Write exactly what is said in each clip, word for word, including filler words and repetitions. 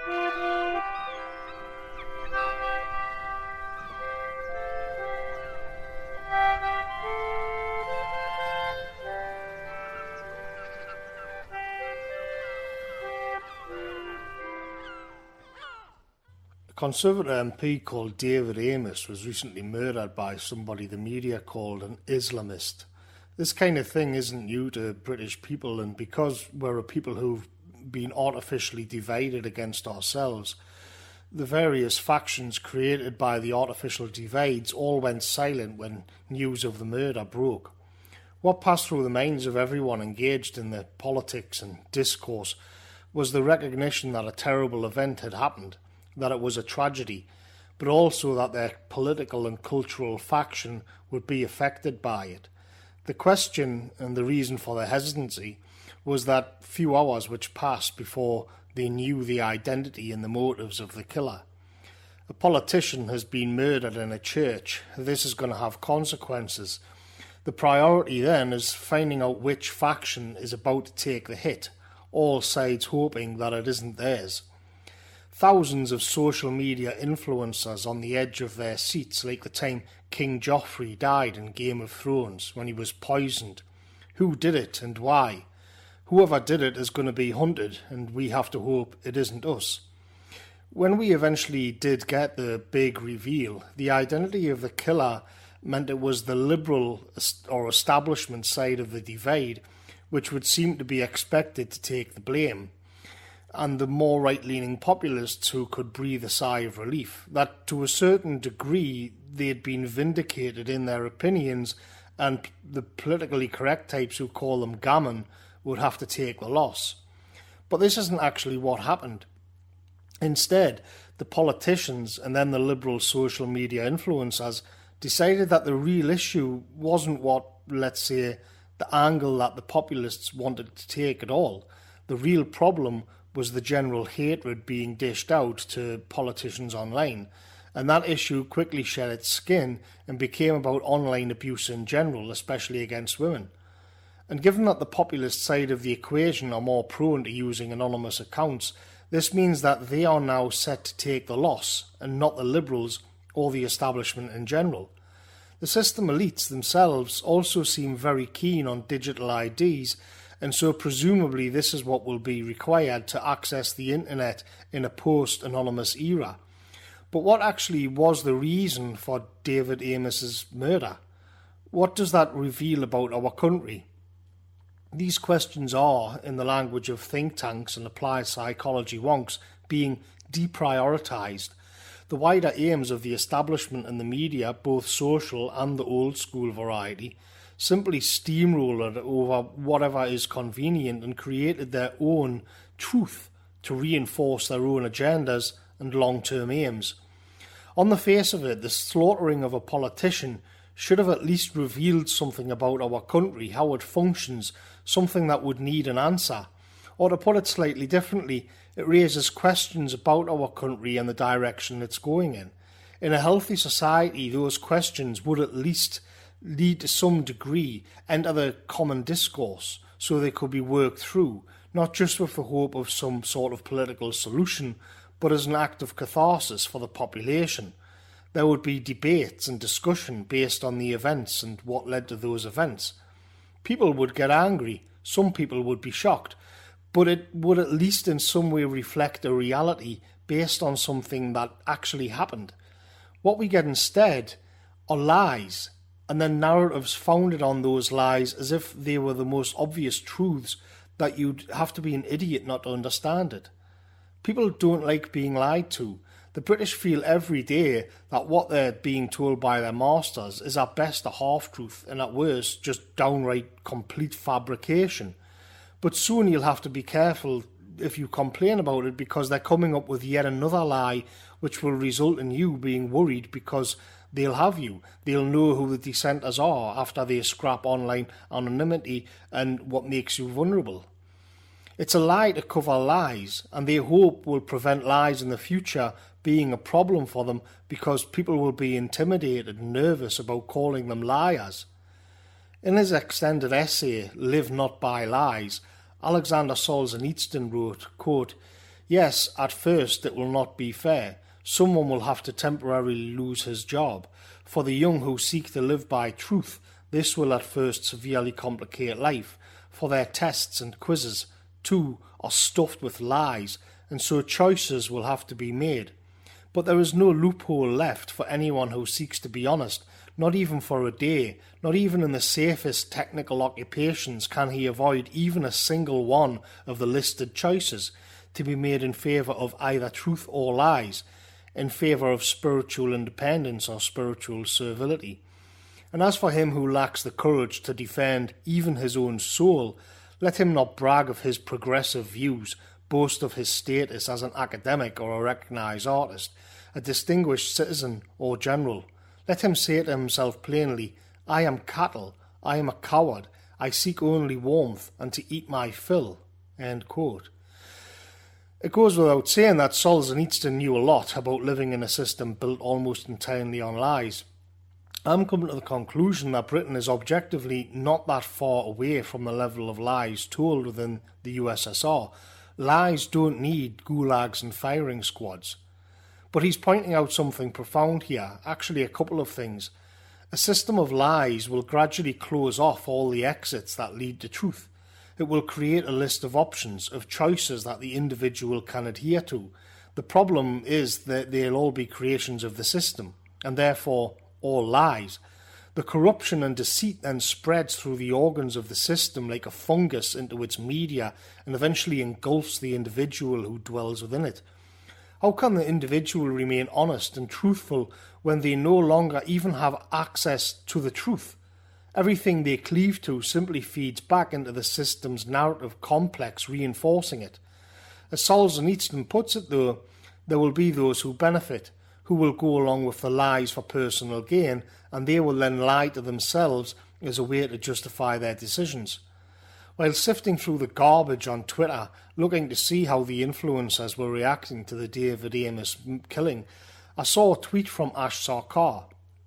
A Conservative M P called David Amess was recently murdered by somebody the media called an Islamist. This kind of thing isn't new to British people, and because we're a people who've been artificially divided against ourselves, the various factions created by the artificial divides all went silent when news of the murder broke. What passed through the minds of everyone engaged in the politics and discourse was the recognition that a terrible event had happened, that it was a tragedy, but also that their political and cultural faction would be affected by it. The question and the reason for their hesitancy was that few hours which passed before they knew the identity and the motives of the killer. A politician has been murdered in a church. This is going to have consequences. The priority then is finding out which faction is about to take the hit, all sides hoping that it isn't theirs. Thousands of social media influencers on the edge of their seats, like the time King Joffrey died in Game of Thrones when he was poisoned. Who did it and why? Whoever did it is going to be hunted, and we have to hope it isn't us. When we eventually did get the big reveal, the identity of the killer meant it was the liberal or establishment side of the divide which would seem to be expected to take the blame, and the more right-leaning populists who could breathe a sigh of relief, that to a certain degree they had been vindicated in their opinions, and the politically correct types who call them gammon would have to take the loss. But this isn't actually what happened. Instead, the politicians and then the liberal social media influencers decided that the real issue wasn't what, let's say, the angle that the populists wanted to take at all. The real problem was the general hatred being dished out to politicians online, and that issue quickly shed its skin and became about online abuse in general, especially against women. And given that the populist side of the equation are more prone to using anonymous accounts, this means that they are now set to take the loss, and not the liberals or the establishment in general. The system elites themselves also seem very keen on digital I Ds, and so presumably this is what will be required to access the internet in a post-anonymous era. But what actually was the reason for David Amess's murder? What does that reveal about our country? These questions are, in the language of think tanks and applied psychology wonks, being deprioritised. The wider aims of the establishment and the media, both social and the old school variety, simply steamrolled over whatever is convenient and created their own truth to reinforce their own agendas and long-term aims. On the face of it, the slaughtering of a politician should have at least revealed something about our country, how it functions, something that would need an answer. Or to put it slightly differently, it raises questions about our country and the direction it's going in. In a healthy society, those questions would at least lead to some degree enter the common discourse so they could be worked through, not just with the hope of some sort of political solution, but as an act of catharsis for the population. There would be debates and discussion based on the events and what led to those events. People would get angry, some people would be shocked, but it would at least in some way reflect a reality based on something that actually happened. What we get instead are lies, and then narratives founded on those lies as if they were the most obvious truths that you'd have to be an idiot not to understand it. People don't like being lied to. The British feel every day that what they're being told by their masters is at best a half-truth and at worst just downright complete fabrication. But soon you'll have to be careful if you complain about it, because they're coming up with yet another lie which will result in you being worried because they'll have you. They'll know who the dissenters are after they scrap online anonymity and what makes you vulnerable. It's a lie to cover lies, and they hope will prevent lies in the future being a problem for them because people will be intimidated and nervous about calling them liars. In his extended essay, Live Not by Lies, Alexander Solzhenitsyn wrote, quote, Yes, at first it will not be fair. Someone will have to temporarily lose his job. For the young who seek to live by truth, this will at first severely complicate life, for their tests and quizzes, too, are stuffed with lies, and so choices will have to be made. But there is no loophole left for anyone who seeks to be honest, not even for a day. Not even in the safest technical occupations can he avoid even a single one of the listed choices to be made in favour of either truth or lies, in favour of spiritual independence or spiritual servility. And as for him who lacks the courage to defend even his own soul, let him not brag of his progressive views, boast of his status as an academic or a recognised artist, a distinguished citizen or general. Let him say to himself plainly, I am cattle, I am a coward, I seek only warmth and to eat my fill. End quote. It goes without saying that Solzhenitsyn knew a lot about living in a system built almost entirely on lies. I'm coming to the conclusion that Britain is objectively not that far away from the level of lies told within the U S S R. Lies don't need gulags and firing squads. But he's pointing out something profound here, actually a couple of things. A system of lies will gradually close off all the exits that lead to truth. It will create a list of options, of choices that the individual can adhere to. The problem is that they'll all be creations of the system, and therefore all lies. The corruption and deceit then spreads through the organs of the system like a fungus into its media and eventually engulfs the individual who dwells within it. How can the individual remain honest and truthful when they no longer even have access to the truth? Everything they cleave to simply feeds back into the system's narrative complex, reinforcing it. As Solzhenitsyn puts it, though, there will be those who benefit, who will go along with the lies for personal gain, and they will then lie to themselves as a way to justify their decisions. While sifting through the garbage on Twitter, looking to see how the influencers were reacting to the David Amess killing, I saw a tweet from Ash Sarkar,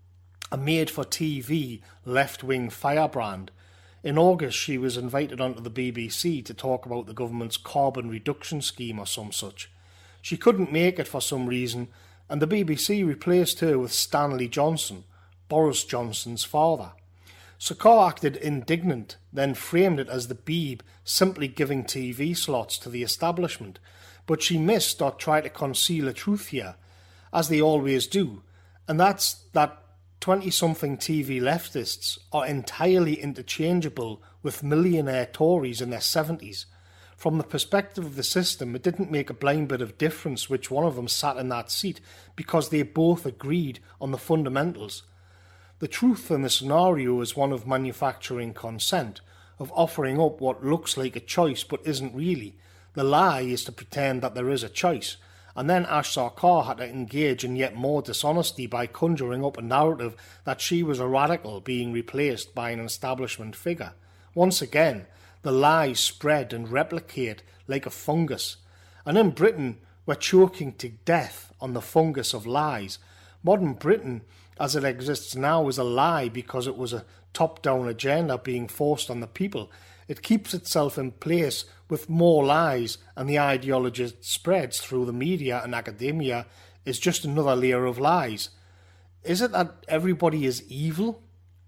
a made-for-T V left-wing firebrand. In August, she was invited onto the B B C to talk about the government's carbon reduction scheme or some such. She couldn't make it for some reason, and the B B C replaced her with Stanley Johnson, Boris Johnson's father. Sarkar acted indignant, then framed it as the Beeb simply giving T V slots to the establishment, but she missed or tried to conceal a truth here, as they always do, and that's that twenty-something T V leftists are entirely interchangeable with millionaire Tories in their seventies. From the perspective of the system, it didn't make a blind bit of difference which one of them sat in that seat, because they both agreed on the fundamentals. The truth in the scenario is one of manufacturing consent, of offering up what looks like a choice but isn't really. The lie is to pretend that there is a choice, and then Ash Sarkar had to engage in yet more dishonesty by conjuring up a narrative that she was a radical being replaced by an establishment figure. Once again, the lies spread and replicate like a fungus, and in Britain we're choking to death on the fungus of lies. Modern Britain, as it exists now, is a lie because it was a top-down agenda being forced on the people. It keeps itself in place with more lies, and the ideology it spreads through the media and academia is just another layer of lies. Is it that everybody is evil?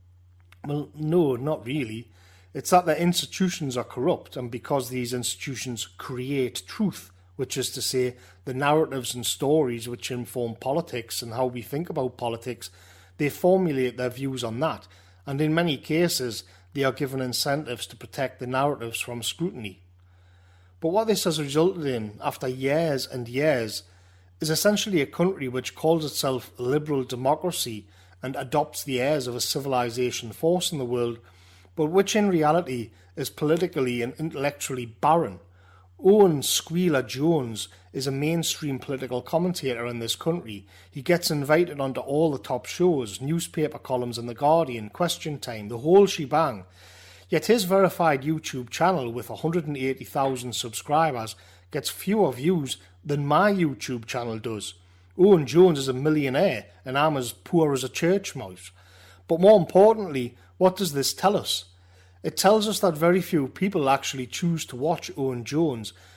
Well, no, not really. It's that their institutions are corrupt, and because these institutions create truth, which is to say, the narratives and stories which inform politics and how we think about politics, they formulate their views on that, and in many cases they are given incentives to protect the narratives from scrutiny. But what this has resulted in, after years and years, is essentially a country which calls itself a liberal democracy and adopts the airs of a civilization force in the world, but which in reality is politically and intellectually barren. Owen Squealer Jones is a mainstream political commentator in this country. He gets invited onto all the top shows, newspaper columns in The Guardian, Question Time, the whole shebang. Yet his verified YouTube channel with one hundred eighty thousand subscribers gets fewer views than my YouTube channel does. Owen Jones is a millionaire and I'm as poor as a church mouse. But more importantly, what does this tell us? It tells us that very few people actually choose to watch Owen Jones.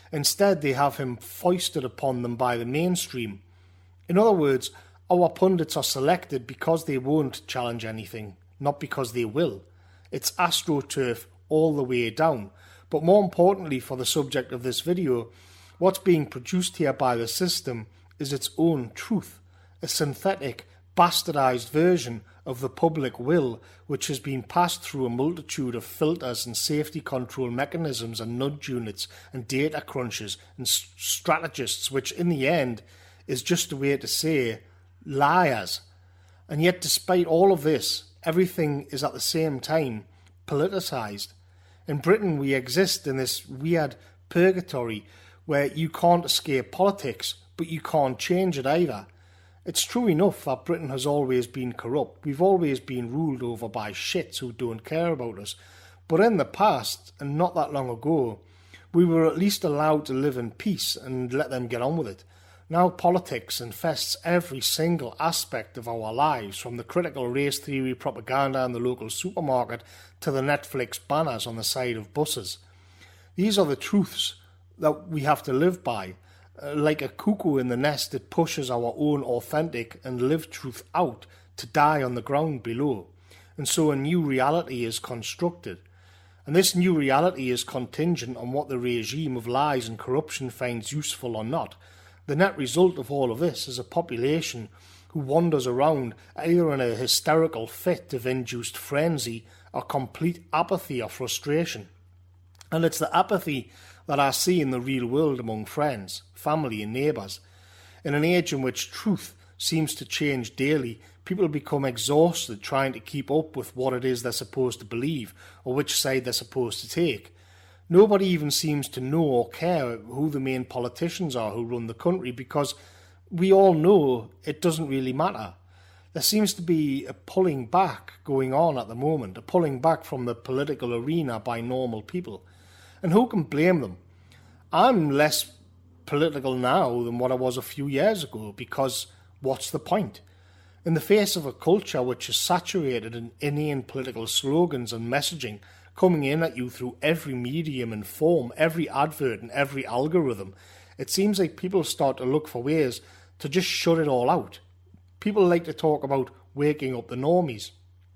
Instead, they have him foisted upon them by the mainstream. In other words, our pundits are selected because they won't challenge anything, not because they will. It's AstroTurf all the way down. But more importantly for the subject of this video, what's being produced here by the system is its own truth, a synthetic, bastardized version of the public will which has been passed through a multitude of filters and safety control mechanisms and nudge units and data crunchers and strategists, which in the end is just a way to say liars. And yet despite all of this, everything is at the same time politicised. In Britain we exist in this weird purgatory where you can't escape politics, but you can't change it either. It's true enough that Britain has always been corrupt. We've always been ruled over by shits who don't care about us. But in the past, and not that long ago, we were at least allowed to live in peace and let them get on with it. Now politics infests every single aspect of our lives, from the critical race theory propaganda in the local supermarket to the Netflix banners on the side of buses. These are the truths that we have to live by. Uh, like a cuckoo in the nest, it pushes our own authentic and lived truth out to die on the ground below. And so a new reality is constructed. And this new reality is contingent on what the regime of lies and corruption finds useful or not. The net result of all of this is a population who wanders around either in a hysterical fit of induced frenzy or complete apathy or frustration. And it's the apathy that I see in the real world among friends, family and neighbours. In an age in which truth seems to change daily, people become exhausted trying to keep up with what it is they're supposed to believe or which side they're supposed to take. Nobody even seems to know or care who the main politicians are who run the country, because we all know it doesn't really matter. There seems to be a pulling back going on at the moment, a pulling back from the political arena by normal people. And who can blame them? I'm less political now than what I was a few years ago, because what's the point? In the face of a culture which is saturated in inane political slogans and messaging coming in at you through every medium and form, every advert and every algorithm, it seems like people start to look for ways to just shut it all out. People like to talk about waking up the normies.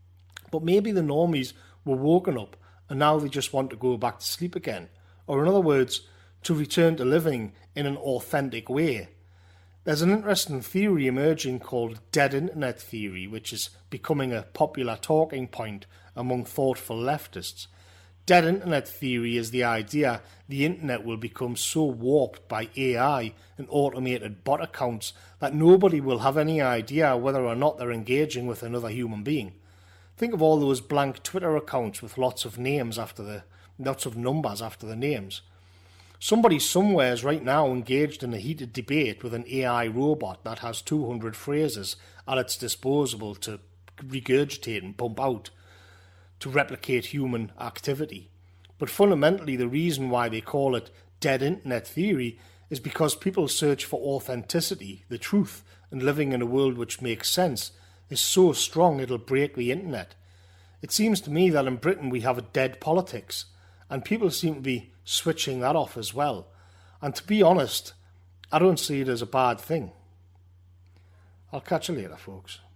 But maybe the normies were woken up and now they just want to go back to sleep again. Or in other words, to return to living in an authentic way. There's an interesting theory emerging called dead internet theory, which is becoming a popular talking point among thoughtful leftists. Dead internet theory is the idea the internet will become so warped by A I and automated bot accounts that nobody will have any idea whether or not they're engaging with another human being. Think of all those blank Twitter accounts with lots of names after the, lots of numbers after the names. Somebody somewhere is right now engaged in a heated debate with an A I robot that has two hundred phrases at its disposal to regurgitate and pump out to replicate human activity. But fundamentally, the reason why they call it dead internet theory is because people search for authenticity, the truth, and living in a world which makes sense is so strong it'll break the internet. It seems to me that in Britain we have a dead politics, and people seem to be switching that off as well. And to be honest, I don't see it as a bad thing. I'll catch you later, folks.